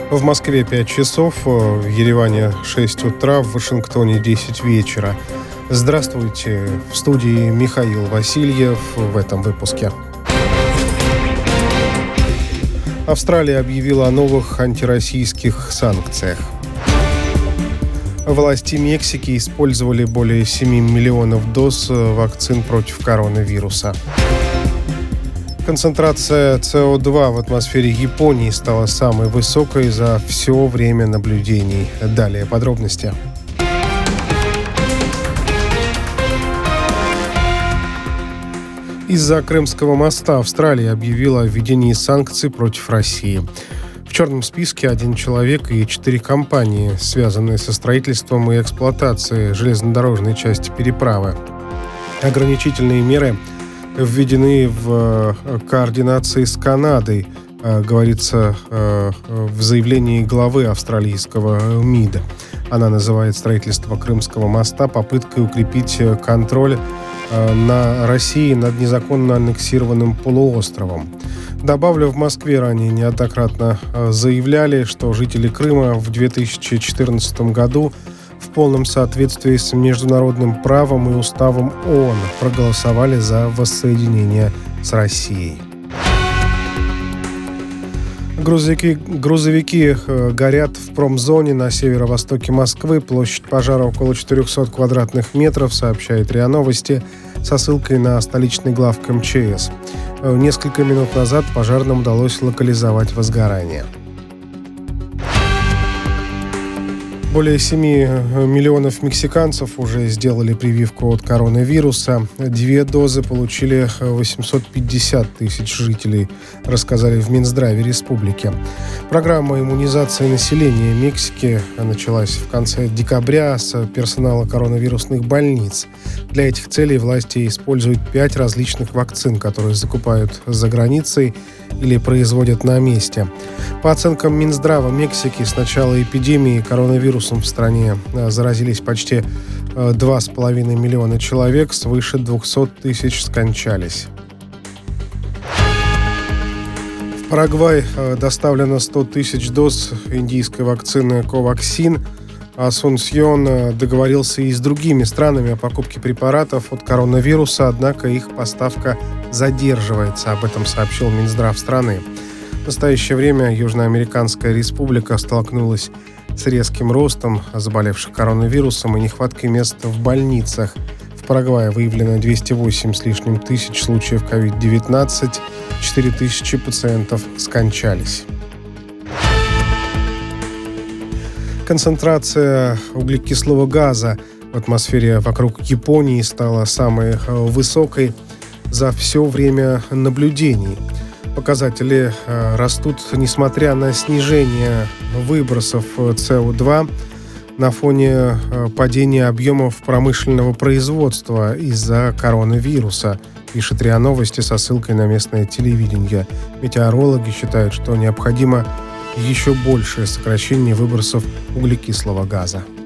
В Москве 5 часов, в Ереване 6 утра, в Вашингтоне 10 вечера. Здравствуйте, в студии Михаил Васильев в этом выпуске. Австралия объявила о новых антироссийских санкциях. Власти Мексики использовали более 7 миллионов доз вакцин против коронавируса. Концентрация СО2 в атмосфере Японии стала самой высокой за все время наблюдений. Далее подробности. Из-за Крымского моста Австралия объявила о введении санкций против России. В черном списке 1 человек и 4 компании, связанные со строительством и эксплуатацией железнодорожной части переправы. Ограничительные меры введены в координации с Канадой, говорится в заявлении главы австралийского МИДа. Она называет строительство Крымского моста попыткой укрепить контроль на России над незаконно аннексированным полуостровом. Добавлю, в Москве ранее неоднократно заявляли, что жители Крыма в 2014 году в полном соответствии с международным правом и уставом ООН проголосовали за воссоединение с Россией. Грузовики горят в промзоне на северо-востоке Москвы. Площадь пожара около 400 квадратных метров, сообщает РИА Новости, со ссылкой на столичный главк МЧС. Несколько минут назад пожарным удалось локализовать возгорание. Более 7 миллионов мексиканцев уже сделали прививку от коронавируса. 2 дозы получили 850 тысяч жителей, рассказали в Минздраве республики. Программа иммунизации населения Мексики началась в конце декабря с персонала коронавирусных больниц. Для этих целей власти используют 5 различных вакцин, которые закупают за границей или производят на месте. По оценкам Минздрава Мексики, с начала эпидемии коронавирусом в стране заразились почти 2,5 миллиона человек, свыше 200 тысяч скончались. В Парагвай доставлено 100 тысяч доз индийской вакцины Covaxin. Асунсьон договорился и с другими странами о покупке препаратов от коронавируса, однако их поставка задерживается. Об этом сообщил Минздрав страны. В настоящее время Южноамериканская республика столкнулась с резким ростом заболевших коронавирусом и нехваткой мест в больницах. В Парагвае выявлено 208 с лишним тысяч случаев COVID-19, 4 тысячи пациентов скончались. Концентрация углекислого газа в атмосфере вокруг Японии стала самой высокой за все время наблюдений. Показатели растут, несмотря на снижение выбросов СО2 на фоне падения объемов промышленного производства из-за коронавируса, пишет РИА Новости со ссылкой на местное телевидение. Метеорологи считают, что необходимо еще большее сокращение выбросов углекислого газа.